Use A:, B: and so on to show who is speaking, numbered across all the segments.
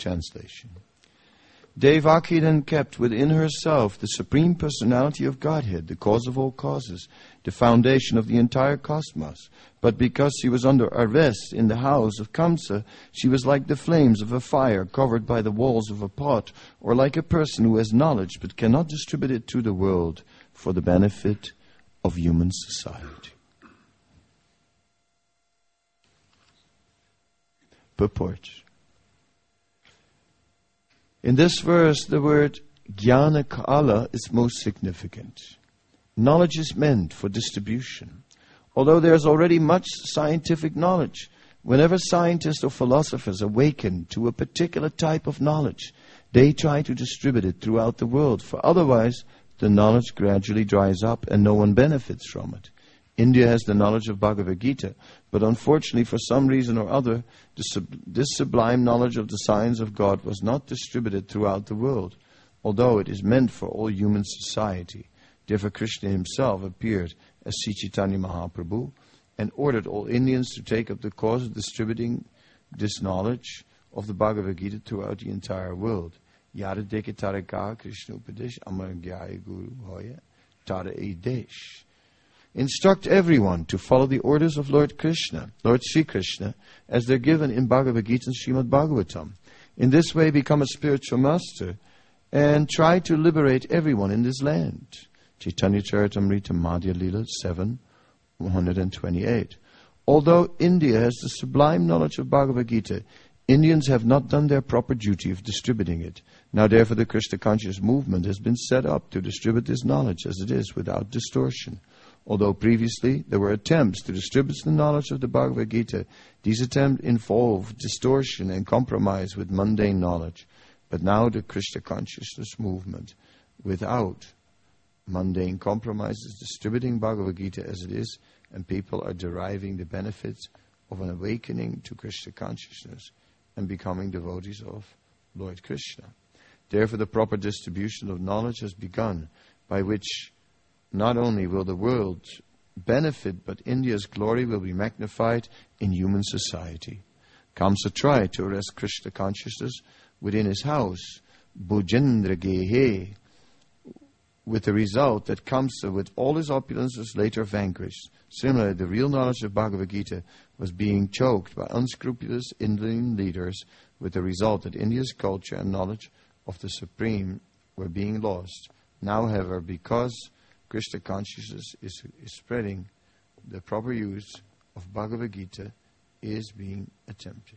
A: translation. Devaki then kept within herself the Supreme Personality of Godhead, the cause of all causes, the foundation of the entire cosmos. But because she was under arrest in the house of Kamsa, she was like the flames of a fire covered by the walls of a pot, or like a person who has knowledge but cannot distribute it to the world for the benefit of human society. Purport. In this verse, the word Jnana Kala is most significant. Knowledge is meant for distribution. Although there is already much scientific knowledge, whenever scientists or philosophers awaken to a particular type of knowledge, they try to distribute it throughout the world, for otherwise the knowledge gradually dries up and no one benefits from it. India has the knowledge of Bhagavad Gita, but unfortunately for some reason or other, this sublime knowledge of the science of God was not distributed throughout the world, although it is meant for all human society. Therefore Krishna himself appeared as Sri Chaitanya Mahaprabhu and ordered all Indians to take up the cause of distributing this knowledge of the Bhagavad Gita throughout the entire world. Yada deke taraka Krishna Upadesh Amar Gyaya Guru Hoya Tara Edesh. Instruct everyone to follow the orders of Lord Krishna, Lord Sri Krishna, as they're given in Bhagavad Gita and Srimad Bhagavatam. In this way, become a spiritual master and try to liberate everyone in this land. Chaitanya Charitamrita Madhya Lila 7:128. Although India has the sublime knowledge of Bhagavad Gita, Indians have not done their proper duty of distributing it. Now therefore the Krishna conscious movement has been set up to distribute this knowledge as it is without distortion. Although previously there were attempts to distribute the knowledge of the Bhagavad Gita, these attempts involved distortion and compromise with mundane knowledge. But now the Krishna consciousness movement, without mundane compromise, is distributing Bhagavad Gita as it is, and people are deriving the benefits of an awakening to Krishna consciousness and becoming devotees of Lord Krishna. Therefore the proper distribution of knowledge has begun, by which not only will the world benefit, but India's glory will be magnified in human society. Kamsa tried to arrest Krishna consciousness within his house, Bhujendra Gehe, with the result that Kamsa, with all his opulence, was later vanquished. Similarly, the real knowledge of Bhagavad Gita was being choked by unscrupulous Indian leaders, with the result that India's culture and knowledge of the Supreme were being lost. Now, however, because Krishna consciousness is spreading, the proper use of Bhagavad Gita is being attempted.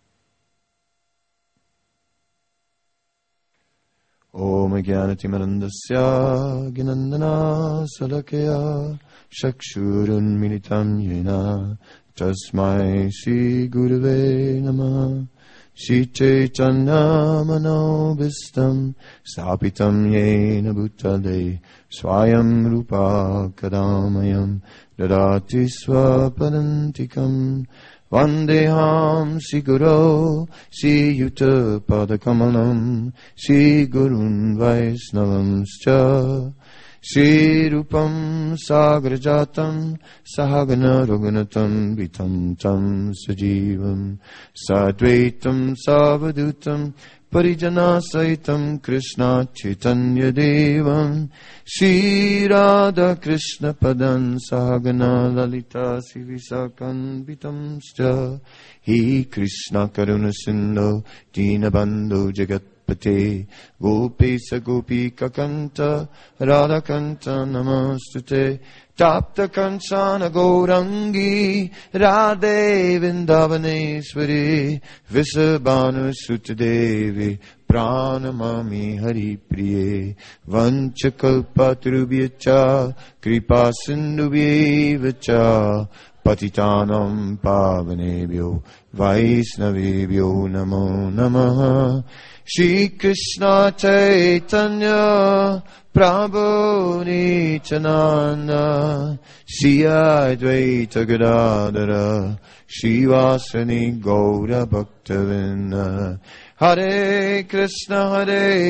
A: Om Jnanatimarandasya Gnandana Salakaya Shakshurun Militam Yena Tasmai Sri Gurave Namah Sri Chaitanya Manobhistam Stapitam Yena Bhutale Swayam Rupa Kadamayam Dadati Swapadantikam Vandeham Sri Guru Sri Yuta Padakamalam Sri Gurun Vaisnavamscha Sri Rupam Sagrajatam Sahagana Raghunatam Vitam Tam Sajivam Sadvaitam Savadutam Parijana Saitam Krishna Chaitanya Devam Shri Radha Krishna Padan Sahagana Lalita Sivisakan Vitamscha He Krishna Karuna Sindhu Dinabandhu Jagatpate Gopisa Gopika Kanta Radha Kanta Namastute Tapta Kanchana Gaurangi Radhe Vindavaneswari Visabhanu Sutadevi Pranamami Hari Priye Vanchakalpatrubhyacha Kripa Sindhubhyevacha Patitanam Pavanebhyo Vaisnavebhyo Namo Namaha Shri Krishna Chaitanya Prabhu Nityananda Shri Advaita Gadadhara Shri Vasani Gaura Bhaktavinda Hare Krishna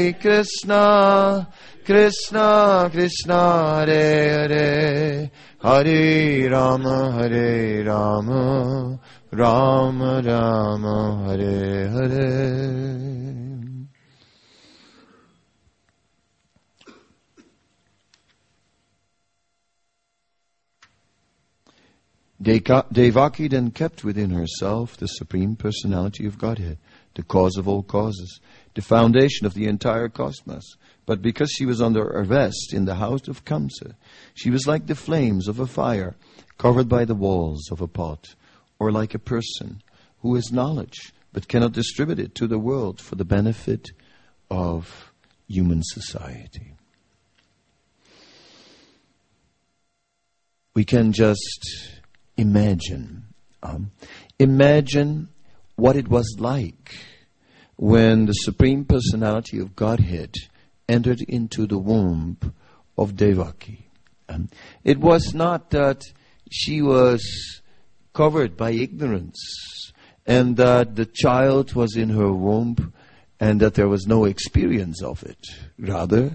A: Krishna Krishna Hare Hare Hare Rama Rama Rama Hare Hare Devaki then kept within herself the Supreme Personality of Godhead, the cause of all causes, the foundation of the entire cosmos. But because she was under arrest in the house of Kamsa, she was like the flames of a fire covered by the walls of a pot, or like a person who has knowledge but cannot distribute it to the world for the benefit of human society. We can just imagine what it was like when the Supreme Personality of Godhead entered into the womb of Devaki. It was not that she was covered by ignorance and that the child was in her womb and that there was no experience of it. Rather,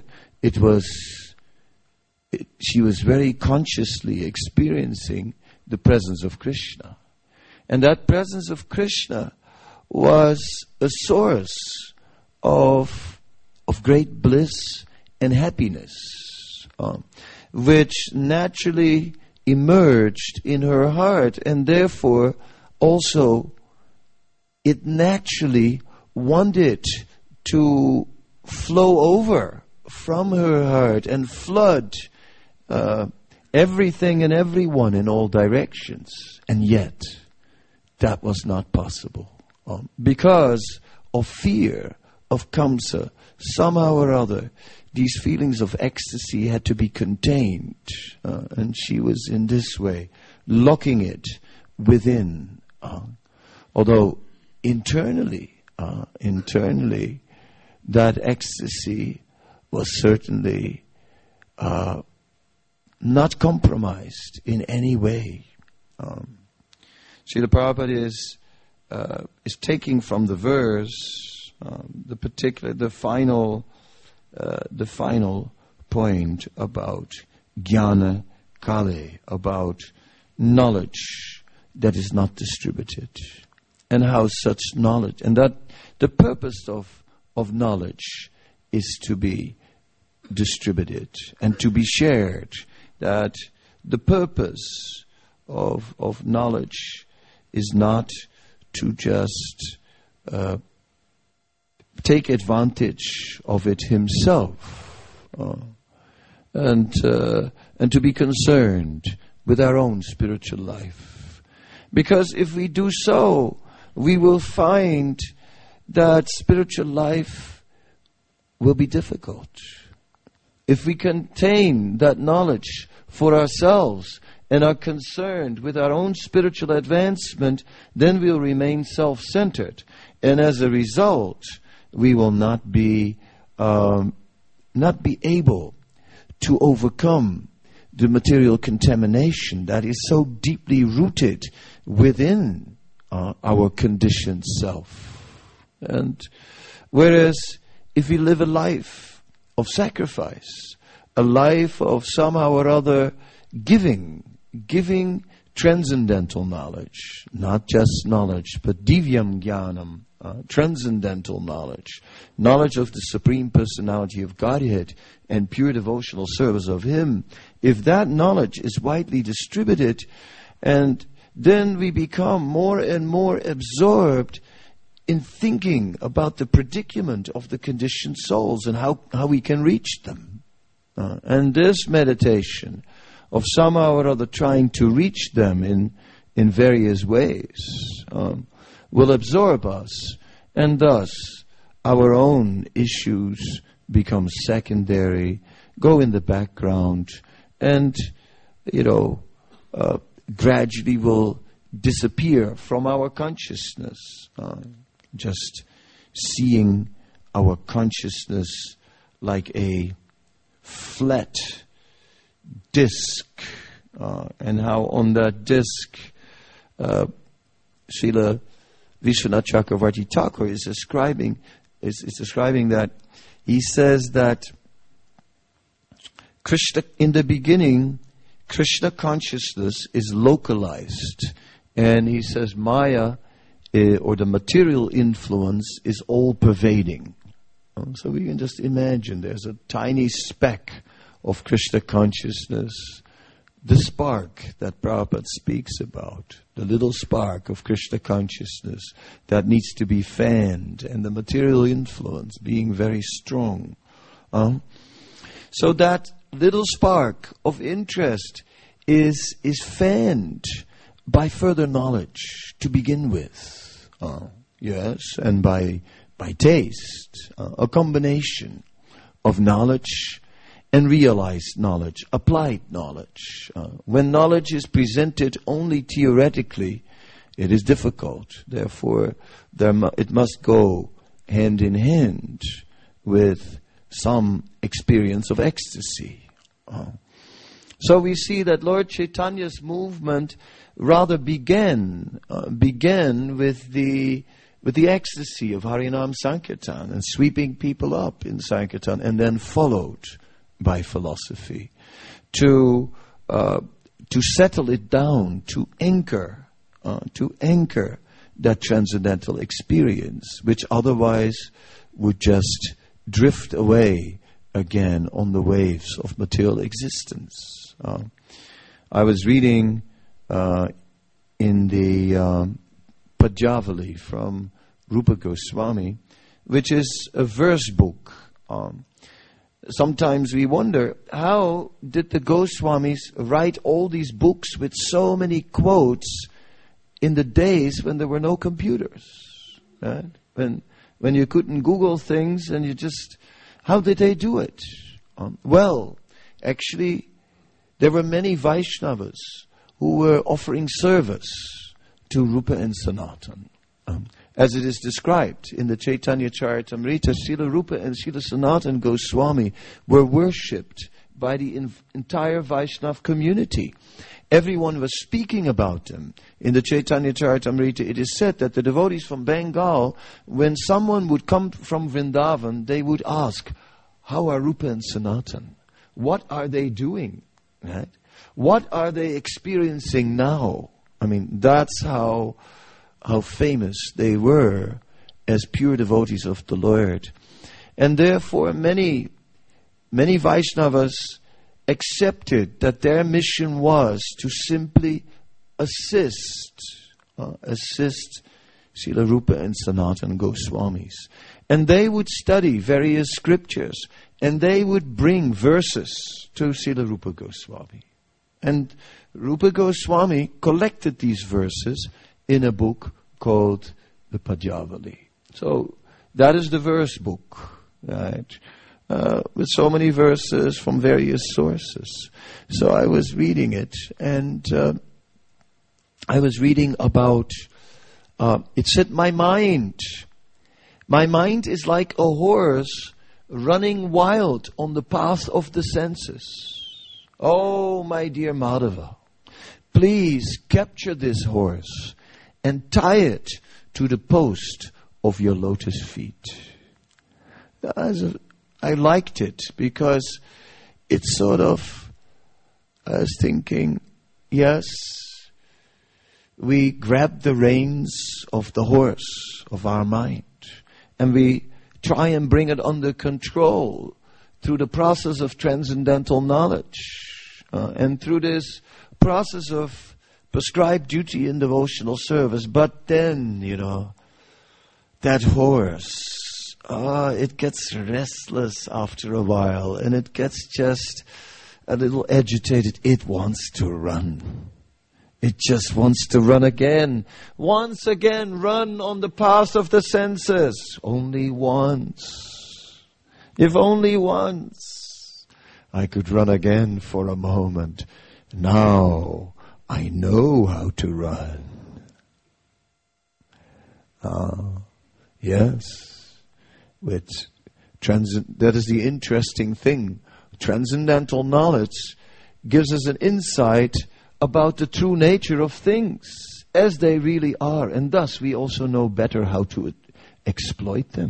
A: she was very consciously experiencing the presence of Krishna. And that presence of Krishna was a source of great bliss and happiness, which naturally emerged in her heart, and therefore also it naturally wanted to flow over from her heart and flood everything and everyone in all directions. And yet, that was not possible. Because of fear of Kamsa, somehow or other, these feelings of ecstasy had to be contained. And she was in this way, locking it within. Although internally, that ecstasy was certainly not compromised in any way. Srila Prabhupada is taking from the verse the final point about jnana kale, about knowledge that is not distributed, and how such knowledge, and that the purpose of knowledge is to be distributed and to be shared. That the purpose of knowledge is not to just take advantage of it himself, and to be concerned with our own spiritual life. Because if we do so, we will find that spiritual life will be difficult. If we contain that knowledge for ourselves and are concerned with our own spiritual advancement, then we'll remain self-centered. And as a result, we will not be able to overcome the material contamination that is so deeply rooted within our conditioned self. And whereas if we live a life of sacrifice, a life of somehow or other giving transcendental knowledge, not just knowledge, but divyam jnanam, transcendental knowledge of the Supreme Personality of Godhead and pure devotional service of Him. If that knowledge is widely distributed, and then we become more and more absorbed in thinking about the predicament of the conditioned souls and how we can reach them. And this meditation of somehow or other trying to reach them in various ways will absorb us, and thus our own issues become secondary, go in the background, and gradually will disappear from our consciousness. Just seeing our consciousness like a flat disc, and how on that disc Srila Vishwanath Chakravarti Thakur is describing that. He says that Krishna, in the beginning, Krishna consciousness is localized, and he says Maya, or the material influence, is all-pervading. So we can just imagine there's a tiny speck of Krishna consciousness the spark that Prabhupada speaks about, the little spark of Krishna consciousness that needs to be fanned, and the material influence being very strong. So that little spark of interest is fanned by further knowledge to begin with. Yes, and by taste, a combination of knowledge and realized knowledge, applied knowledge. When knowledge is presented only theoretically, it is difficult. Therefore, it must go hand in hand with some experience of ecstasy. So we see that Lord Chaitanya's movement rather began with the ecstasy of Harinam Sankirtan and sweeping people up in Sankirtan, and then followed by philosophy to settle it down, to anchor that transcendental experience, which otherwise would just drift away again on the waves of material existence. I was reading in the Padjavali from Rupa Goswami, which is a verse book. Sometimes we wonder, how did the Goswamis write all these books with so many quotes in the days when there were no computers? Right? When you couldn't Google things, and you just... How did they do it? Well, actually, there were many Vaishnavas who were offering service to Rupa and Sanatan. As it is described in the Chaitanya Charitamrita, Srila Rupa and Srila Sanatan Goswami were worshipped by the entire Vaishnava community. Everyone was speaking about them. In the Chaitanya Charitamrita, it is said that the devotees from Bengal, when someone would come from Vrindavan, they would ask, how are Rupa and Sanatan? What are they doing? Right? What are they experiencing now? I mean, that's how famous they were as pure devotees of the Lord. And therefore many Vaishnavas accepted that their mission was to simply assist Srila Rupa and Sanatan Goswamis. And they would study various scriptures, and they would bring verses to Srila Rupa Goswami. And Rupa Goswami collected these verses in a book called the Padjavali. So that is the verse book, right? With so many verses from various sources. So I was reading it, and I was reading about, it said, my mind is like a horse running wild on the path of the senses. Oh, my dear Madhava, please capture this horse and tie it to the post of your lotus feet. I liked it because it's sort of, I was thinking, yes, we grab the reins of the horse of our mind, and we try and bring it under control through the process of transcendental knowledge, and through this process of prescribed duty in devotional service. But then, that horse, it gets restless after a while, and it gets just a little agitated. It wants to run. It just wants to run again. Once again, run on the path of the senses. Only once. If only once I could run again for a moment. Now I know how to run. Yes. That is the interesting thing. Transcendental knowledge gives us an insight about the true nature of things as they really are, and thus we also know better how to exploit them.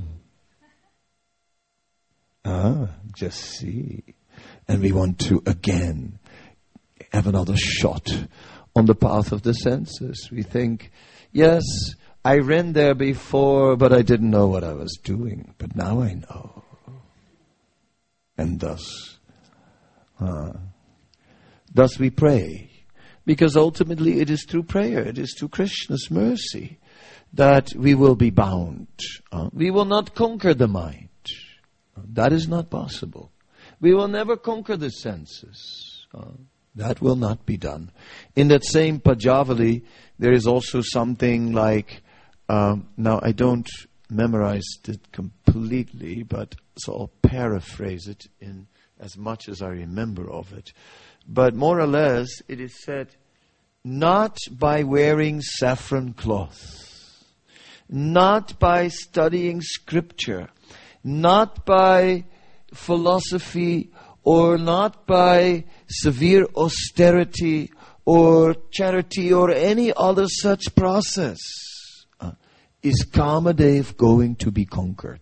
A: Just see. And we want to again have another shot on the path of the senses. We think, yes, I ran there before, but I didn't know what I was doing. But now I know. And thus, Thus we pray, because ultimately it is through prayer, it is through Krishna's mercy that we will be bound. We will not conquer the mind. That is not possible. We will never conquer the senses. That will not be done. In that same Pajavali, there is also something like, now I don't memorize it completely, but so I'll paraphrase it in as much as I remember of it. But more or less, it is said, not by wearing saffron cloth, not by studying scripture, not by philosophy, or not by severe austerity or charity or any other such process, is Kamadev going to be conquered.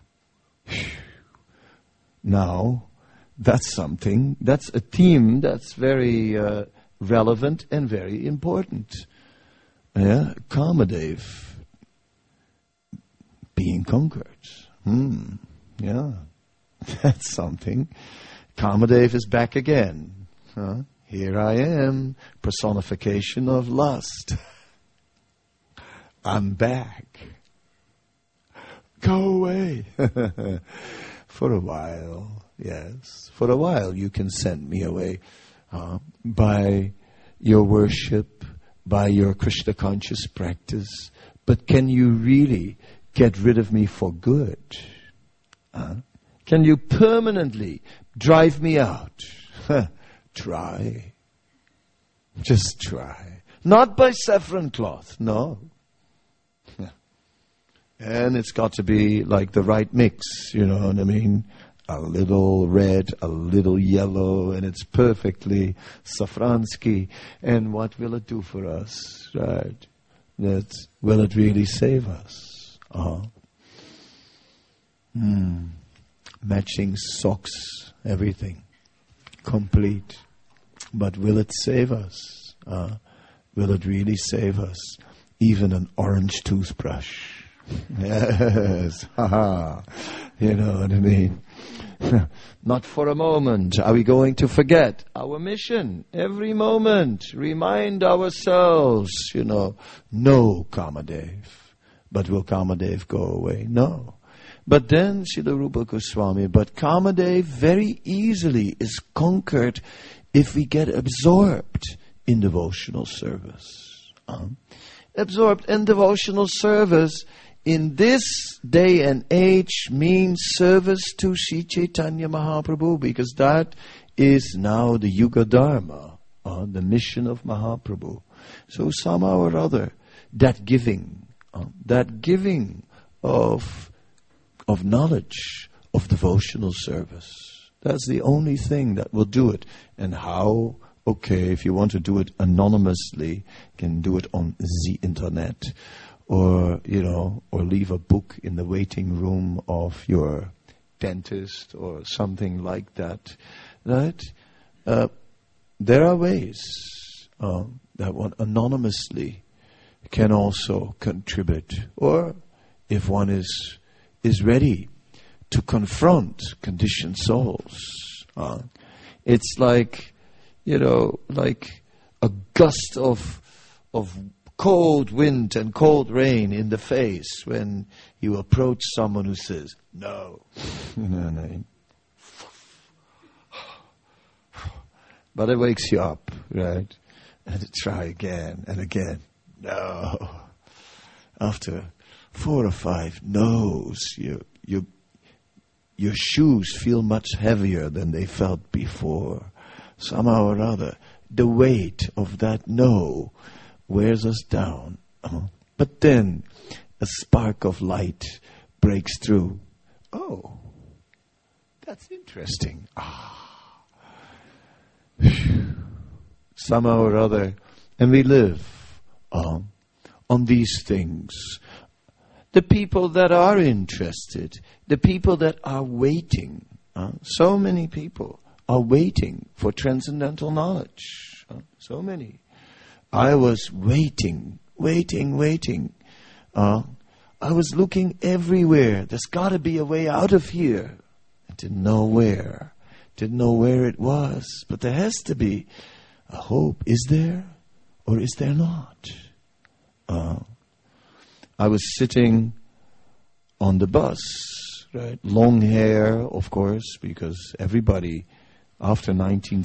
A: Now, that's something, that's a theme that's very relevant and very important. Yeah, Kamadev being conquered. Yeah, that's something. Kamadev is back again. Here I am, personification of lust. I'm back. Go away. For a while, yes. For a while you can send me away by your worship, by your Krishna conscious practice. But can you really get rid of me for good? Can you permanently drive me out? Try. Just try. Not by saffron cloth, no. And it's got to be like the right mix, you know what I mean? A little red, a little yellow, and it's perfectly Safransky. And what will it do for us, right? Will it really save us? Matching socks, everything. Complete. But will it save us? Will it really save us? Even an orange toothbrush. Yes. You know what I mean? Not for a moment are we going to forget our mission. Every moment, remind ourselves, no Kamadev. But will Kamadev go away? No. But then, Srila Rupa Goswami, but Kamadev very easily is conquered if we get absorbed in devotional service. Absorbed in devotional service in this day and age means service to Sri Chaitanya Mahaprabhu, because that is now the Yuga Dharma, the mission of Mahaprabhu. So somehow or other, that giving of knowledge, of devotional service, that's the only thing that will do it. And how? Okay, if you want to do it anonymously, you can do it on the internet. Or leave a book in the waiting room of your dentist or something like that. Right? There are ways that one anonymously can also contribute. Or if one is ready to confront conditioned souls. It's like a gust of cold wind and cold rain in the face when you approach someone who says, no. But it wakes you up, right? And try again and again. No. After 4 or 5 no's, your shoes feel much heavier than they felt before. Somehow or other, the weight of that no wears us down. But then a spark of light breaks through. Oh, that's interesting. Somehow or other, and we live on these things. The people that are interested, the people that are waiting, so many people are waiting for transcendental knowledge. So many. I was waiting. I was looking everywhere. There's got to be a way out of here. I didn't know where. Didn't know where it was. But there has to be. a hope. Is there or is there not? I was sitting on the bus, right? Long hair, of course, because everybody, after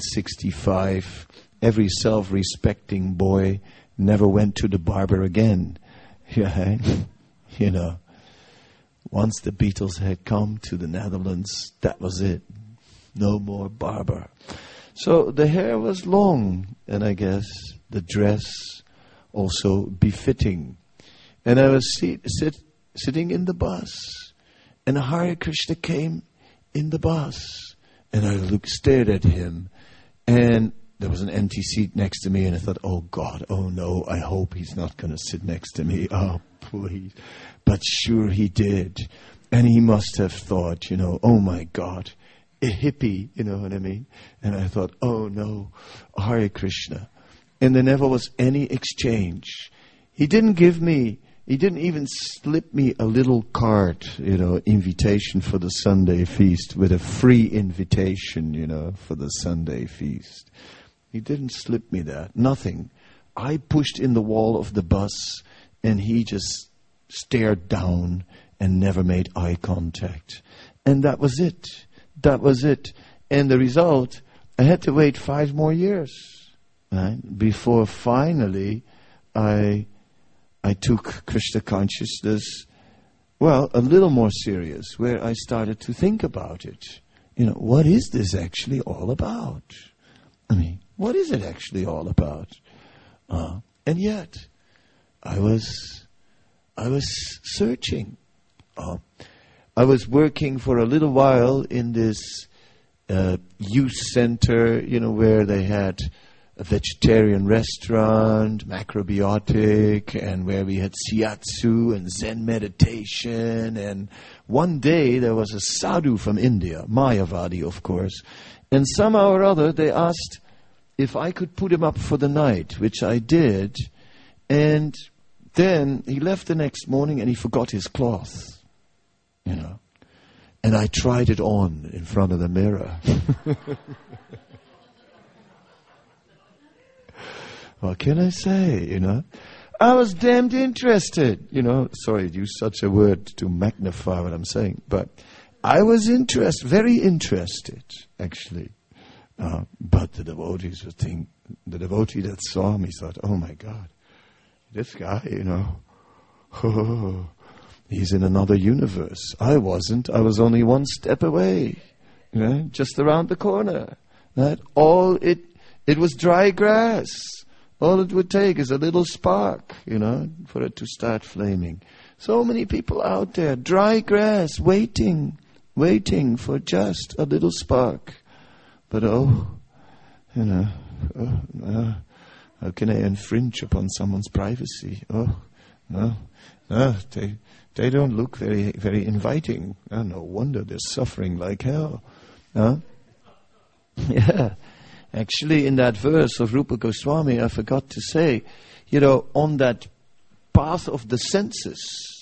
A: 1965, every self-respecting boy never went to the barber again. Yeah, you know, once the Beatles had come to the Netherlands, that was it. No more barber. So the hair was long, and I guess the dress also befitting. And I was sitting in the bus, and Hare Krishna came in the bus, and I stared at him, and there was an empty seat next to me, and I thought, oh God, oh no, I hope he's not going to sit next to me. Oh, please. But sure he did. And he must have thought, you know, oh my God, a hippie, you know what I mean? And I thought, oh no, Hare Krishna. And there never was any exchange. He didn't even slip me a little card, you know, invitation for the Sunday feast, with a free invitation, you know, for the Sunday feast. He didn't slip me that. Nothing. I pushed in the wall of the bus, and he just stared down and never made eye contact. And that was it. That was it. And the result, I had to wait 5 more years, right, before finally I took Krishna consciousness, well, a little more serious, where I started to think about it. You know, what is this actually all about? I mean, what is it actually all about? And yet, I was searching. I was working for a little while in this youth center, you know, where they had a vegetarian restaurant, macrobiotic, and where we had shiatsu and Zen meditation. And one day there was a sadhu from India, Mayavadi, of course, and somehow or other they asked if I could put him up for the night, which I did. And then he left the next morning and he forgot his cloth, you know. And I tried it on in front of the mirror. What can I say, you know? I was damned interested, you know. Sorry to use such a word to magnify what I'm saying. But I was very interested, actually. But the devotees would think, the devotee that saw me thought, oh my God, this guy, you know, he's in another universe. I wasn't. I was only one step away, you know, just around the corner. Right? It was dry grass. All it would take is a little spark, you know, for it to start flaming. So many people out there, dry grass, waiting for just a little spark. But you know, how can I infringe upon someone's privacy? No, they don't look very, very inviting. Oh, no wonder they're suffering like hell. Yeah. Actually, in that verse of Rupa Goswami, I forgot to say, you know, on that path of the senses,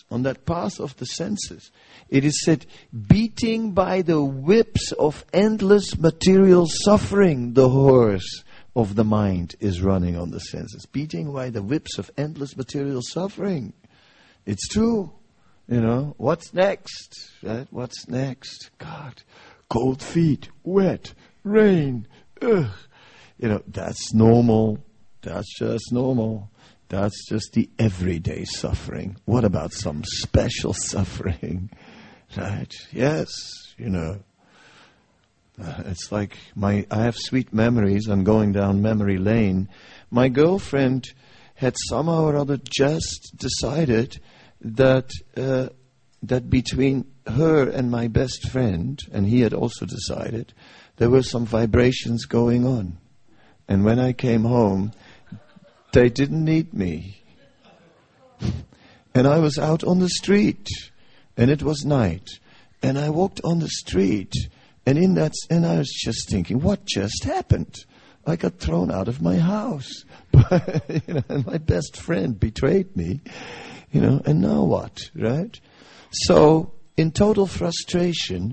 A: it is said, beating by the whips of endless material suffering, the horse of the mind is running on the senses. Beating by the whips of endless material suffering. It's true. You know, what's next? Right? What's next? God, cold feet, wet, rain, ugh. You know, that's normal. That's just normal. That's just the everyday suffering. What about some special suffering? Right? Yes, you know. It's like I have sweet memories. I'm going down memory lane. My girlfriend had somehow or other just decided that between her and my best friend, and he had also decided, there were some vibrations going on. And when I came home, they didn't need me. And I was out on the street, and it was night. And I walked on the street, and I was just thinking, what just happened? I got thrown out of my house. You know, and my best friend betrayed me. You know, and now what, right? So, in total frustration,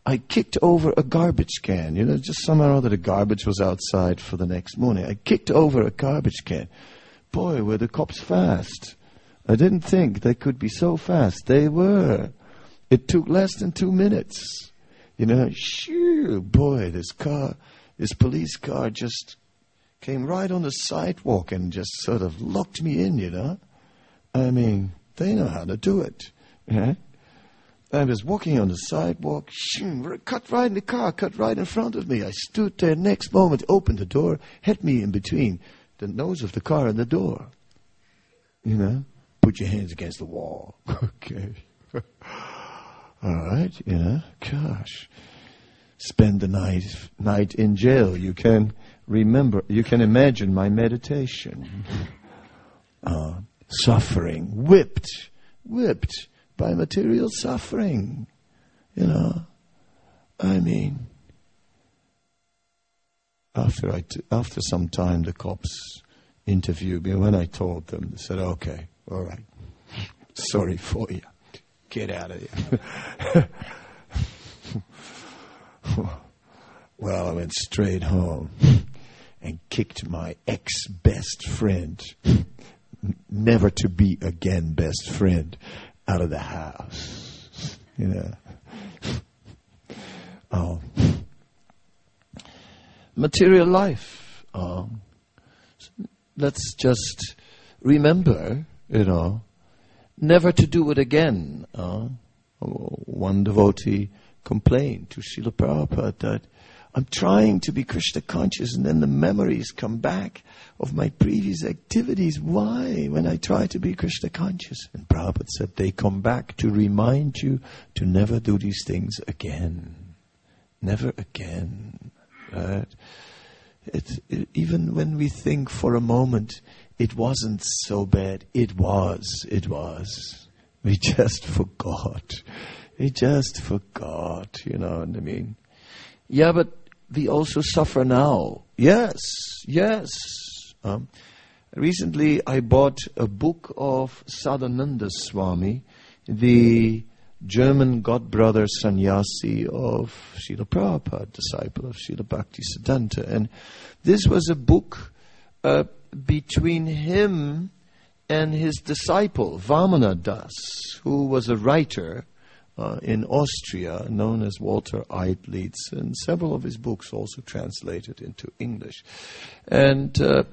A: I kicked over a garbage can. Just somehow or other the garbage was outside for the next morning. I kicked over a garbage can. Boy, were the cops fast. I didn't think they could be so fast. They were. It took less than 2 minutes. Shoo, boy, this police car just came right on the sidewalk and just sort of locked me in, I mean, they know how to do it. I was walking on the sidewalk, cut right in the car, cut right in front of me. I stood there, next moment, opened the door, hit me in between the nose of the car and the door. Put your hands against the wall. Okay. All right, gosh. Spend the night in jail. You can imagine my meditation. Suffering, whipped by material suffering. I mean, after some time, the cops interviewed me. When I told them, they said, "Okay, all right, sorry for you. Get out of here." Well, I went straight home and kicked my ex-best friend, never to be again best friend, out of the house. Material life. Let's just remember, never to do it again. One devotee complained to Srila Prabhupada that I'm trying to be Krishna conscious and then the memories come back of my previous activities. Why? When I try to be Krishna conscious. And Prabhupada said they come back to remind you to never do these things again. Never again. Right? Even when we think for a moment it wasn't so bad, it was. We just forgot. We just forgot, you know what I mean? Yeah, but we also suffer now. Yes. Recently I bought a book of Sadananda Swami, the German godbrother sannyasi of Srila Prabhupada, disciple of Srila Bhaktisiddhanta. And this was a book between him and his disciple, Vamana Das, who was a writer in Austria, known as Walter Eidlitz, and several of his books also translated into English. And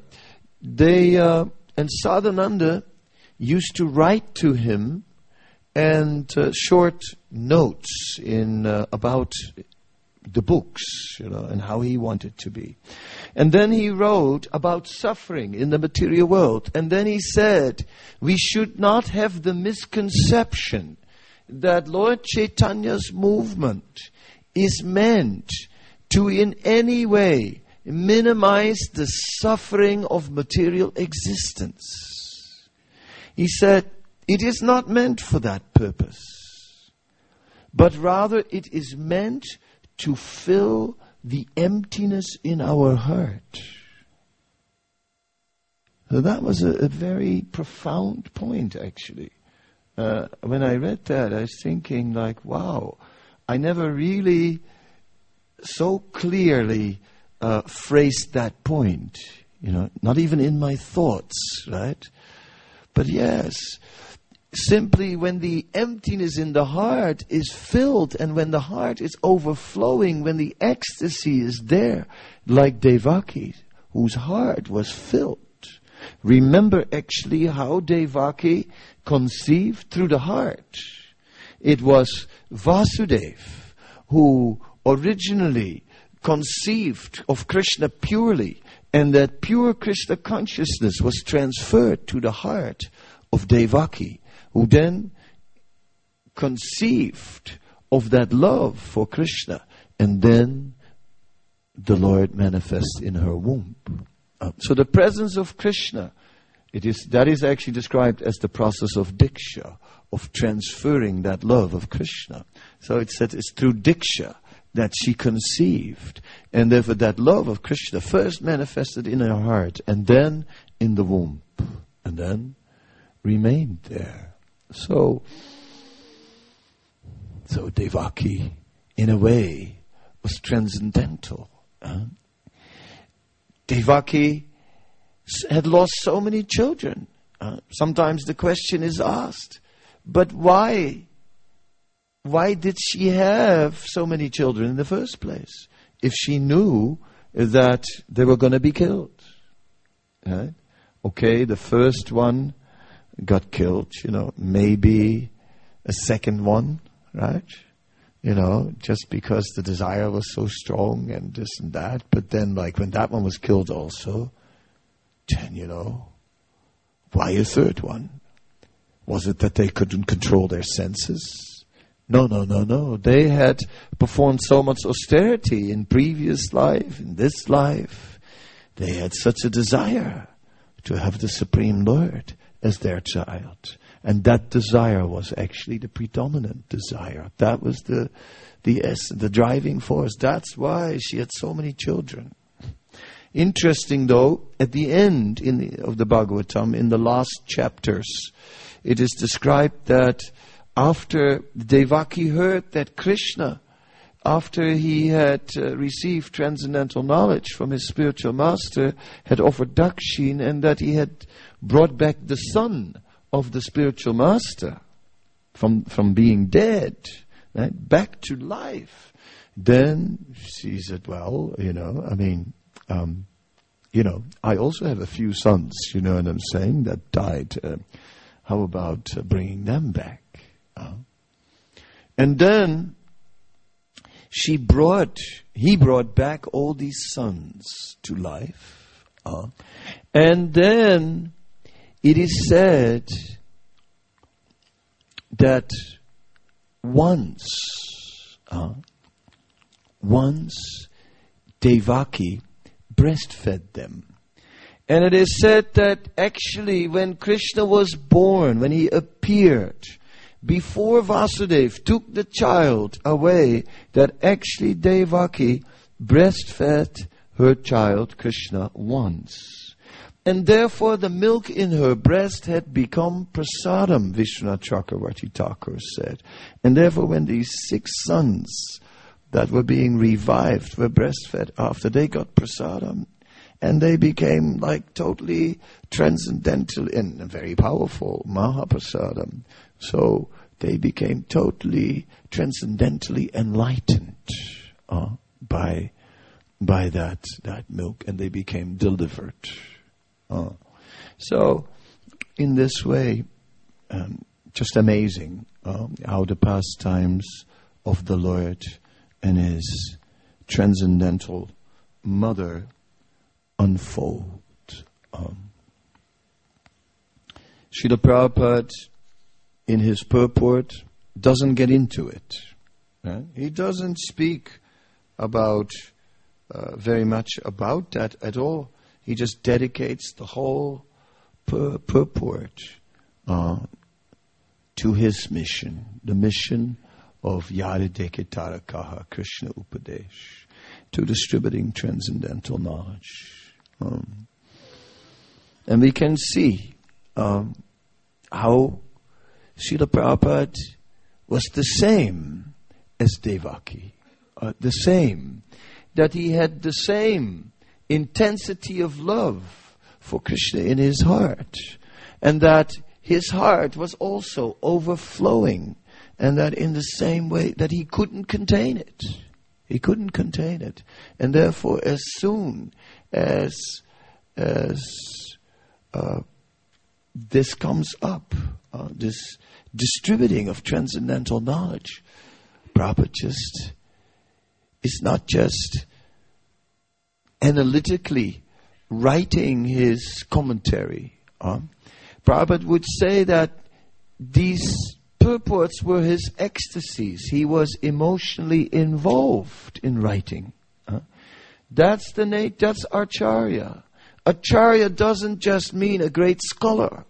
A: Sadananda used to write to him and short notes in about the books, and how he wanted to be. And then he wrote about suffering in the material world. And then he said, we should not have the misconception that Lord Chaitanya's movement is meant to in any way minimize the suffering of material existence. He said, it is not meant for that purpose, but rather it is meant to fill the emptiness in our heart. So that was a very profound point, actually. When I read that, I was thinking like, wow, I never really so clearly phrased that point, not even in my thoughts, right? But yes, simply when the emptiness in the heart is filled and when the heart is overflowing, when the ecstasy is there, like Devaki, whose heart was filled. Remember actually how Devaki conceived through the heart. It was Vasudeva who originally conceived of Krishna purely, and that pure Krishna consciousness was transferred to the heart of Devaki, who then conceived of that love for Krishna, and then the Lord manifests in her womb. So the presence of Krishna, that is actually described as the process of Diksha, of transferring that love of Krishna. So it said it's through Diksha that she conceived, and therefore that love of Krishna first manifested in her heart, and then in the womb, and then remained there. So Devaki in a way, was transcendental. Devaki had lost so many children. Sometimes the question is asked, but why? Why did she have so many children in the first place? If she knew that they were going to be killed. Right? Okay, the first one got killed, maybe a second one, right? Just because the desire was so strong and this and that. But then, when that one was killed also, then, why a third one? Was it that they couldn't control their senses? No. They had performed so much austerity in previous life, in this life. They had such a desire to have the Supreme Lord as their child. And that desire was actually the predominant desire. That was the essence, the driving force. That's why she had so many children. Interesting though, at the end of the Bhagavatam, in the last chapters, it is described that after Devaki heard that Krishna, after he had received transcendental knowledge from his spiritual master, had offered dakshin, and that he had brought back the son of the spiritual master from being dead, right, back to life, then she said, well, I also have a few sons, you know what I'm saying, that died. How about bringing them back? And then he brought back all these sons to life. And then it is said that once Devaki breastfed them. And it is said that actually when Krishna was born, when he appeared, before Vasudeva took the child away, that actually Devaki breastfed her child Krishna once. And therefore the milk in her breast had become prasadam, Vishwanath Chakravarti Thakur said. And therefore when these 6 sons that were being revived were breastfed after, they got prasadam. And they became totally transcendental and very powerful, Mahaprasadam. So they became totally transcendentally enlightened by that milk, and they became delivered. So in this way, just amazing how the pastimes of the Lord and His transcendental mother unfold. Srila Prabhupada, in his purport, doesn't get into it. Right? He doesn't speak about very much about that at all. He just dedicates the whole purport to his mission, the mission of Yadideke Tarakaha Krishna Upadesh, to distributing transcendental knowledge. And we can see how Srila Prabhupada was the same as Devaki, the same, that he had the same intensity of love for Krishna in his heart, and that his heart was also overflowing, and that in the same way that he couldn't contain it. He couldn't contain it. And therefore, as soon as this comes up, this distributing of transcendental knowledge, Prabhupada is not just analytically writing his commentary. Prabhupada would say that these purports were his ecstasies. He was emotionally involved in writing. That's Acharya. Acharya doesn't just mean a great scholar.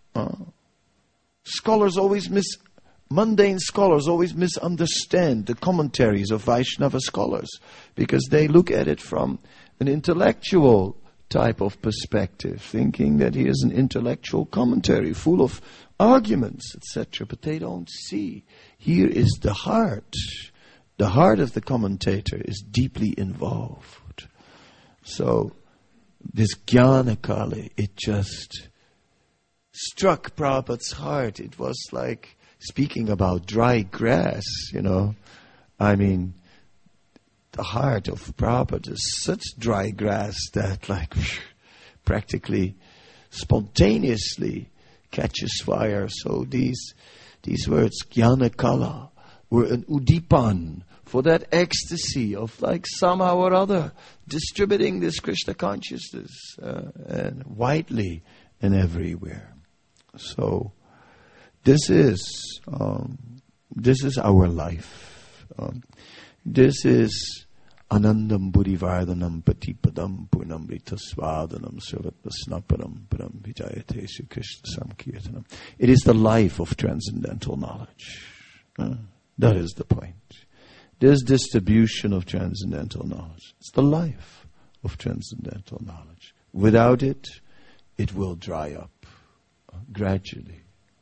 A: Mundane scholars always misunderstand the commentaries of Vaishnava scholars because they look at it from an intellectual type of perspective, thinking that he is an intellectual commentary full of arguments, etc. But they don't see. Here is the heart The heart of the commentator is deeply involved. So, this Jnana Kali, it just struck Prabhupada's heart. It was like speaking about dry grass, I mean, the heart of Prabhupada is such dry grass that practically spontaneously catches fire. So these words, Jnana Kala, were an udipan for that ecstasy of somehow or other distributing this Krishna consciousness and widely and everywhere. So this is our life. This is Anandam Buddhivardhanam Patipadam Purnamrita Svadanam Sarvatmasnaparam Param Vijayate Sri Krishna Samkirtanam. It is the life of transcendental knowledge. That is the point. This distribution of transcendental knowledge. It's the life of transcendental knowledge. Without it, it will dry up gradually.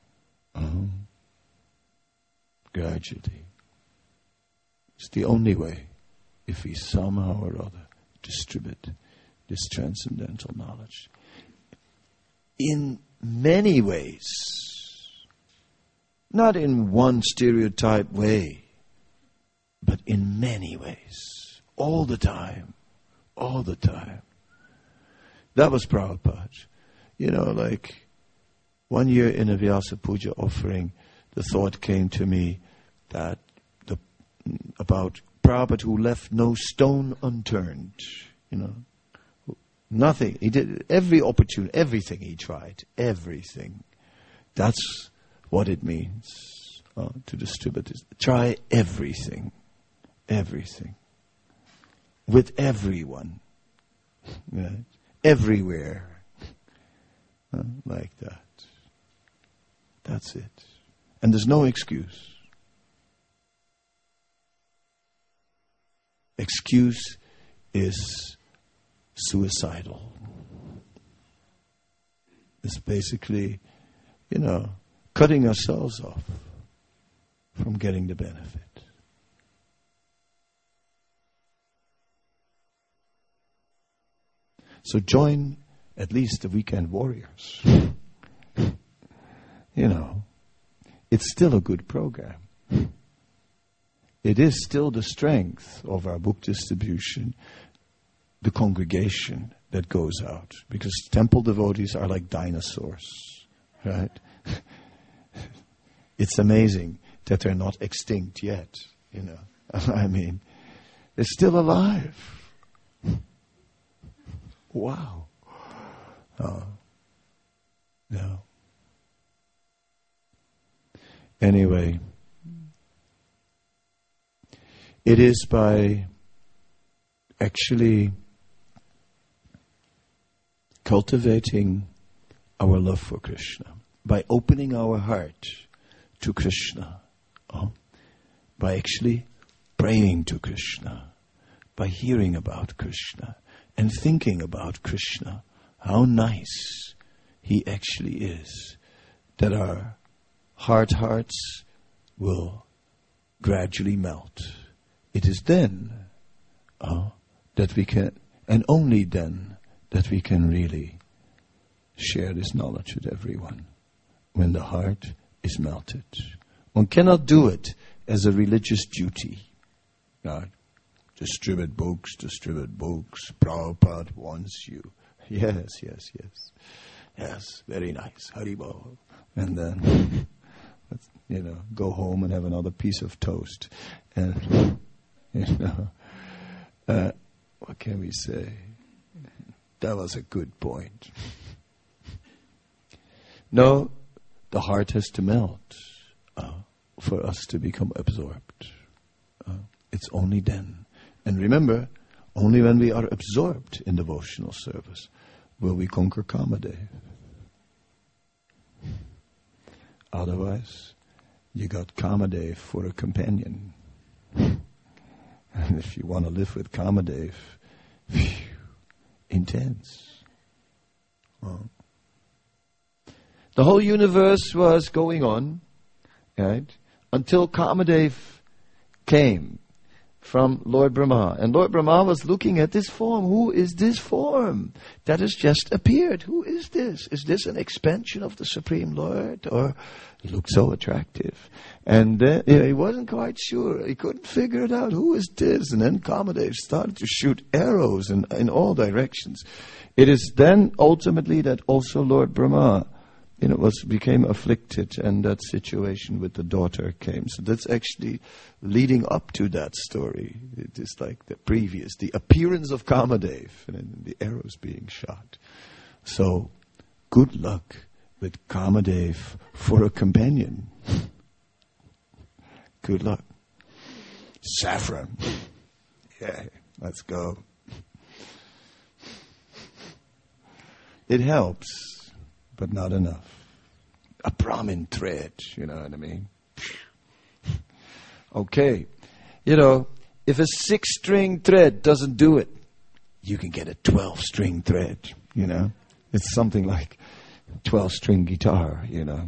A: Gradually. It's the only way if we somehow or other distribute this transcendental knowledge. In many ways, not in one stereotyped way, but in many ways, all the time. That was Prabhupada. One year in a Vyasa Puja offering, the thought came to me that about Prabhupada who left no stone unturned, nothing. He did every opportunity, everything he tried, everything. That's what it means to distribute this. Try everything, with everyone, right? Everywhere, like that. That's it. And there's no excuse. Excuse is suicidal. It's basically, cutting ourselves off from getting the benefit. So join at least the weekend warriors. It's still a good program. It is still the strength of our book distribution, the congregation that goes out. Because temple devotees are like dinosaurs, right? It's amazing that they're not extinct yet, I mean, they're still alive. Wow. No. Anyway, it is by actually cultivating our love for Krishna, by opening our heart to Krishna, by actually praying to Krishna, by hearing about Krishna and thinking about Krishna, how nice he actually is, that our hearts will gradually melt. It is then that we can, and only then, that we can really share this knowledge with everyone, when the heart is melted. One cannot do it as a religious duty. Right? Distribute books. Prabhupada wants you. Yes. Yes, very nice. Haribol. And then, go home and have another piece of toast. And, what can we say? That was a good point. No, the heart has to melt for us to become absorbed. It's only then. And remember, only when we are absorbed in devotional service will we conquer Kamadev. Otherwise, you got Kamadev for a companion. And if you want to live with Kamadev, intense. The whole universe was going on, right, until Kamadev came. from Lord Brahma. And Lord Brahma was looking at this form. Who is this form that has just appeared? Who is this? Is this an expansion of the Supreme Lord? Or he looked so attractive. And then he wasn't quite sure. He couldn't figure it out. Who is this? And then Kamadev started to shoot arrows in all directions. It is then ultimately that also Lord Brahma became afflicted, and that situation with the daughter came. So that's actually leading up to that story. It is like the appearance of Kamadev and then the arrows being shot. So, good luck with Kamadev for a companion. Good luck. Saffron. Yeah, let's go. It helps, but not enough. A Brahmin thread, you know what I mean? Okay. If a 6-string thread doesn't do it, you can get a 12-string thread, It's something like 12-string guitar,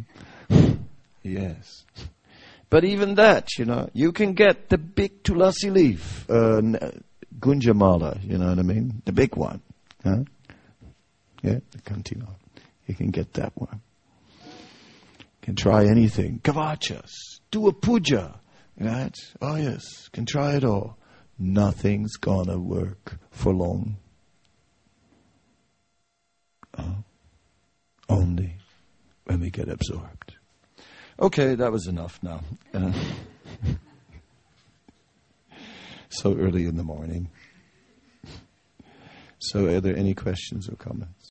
A: Yes. But even that, you can get the big Tulasi leaf, Gunjamala, you know what I mean? The big one. Huh? Yeah, the Kantina. You can get that one. Can try anything. Kavachas. Do a puja. Right? Oh yes. Can try it all. Nothing's gonna work for long. Only when we get absorbed. Okay, that was enough now. So early in the morning. So are there any questions or comments?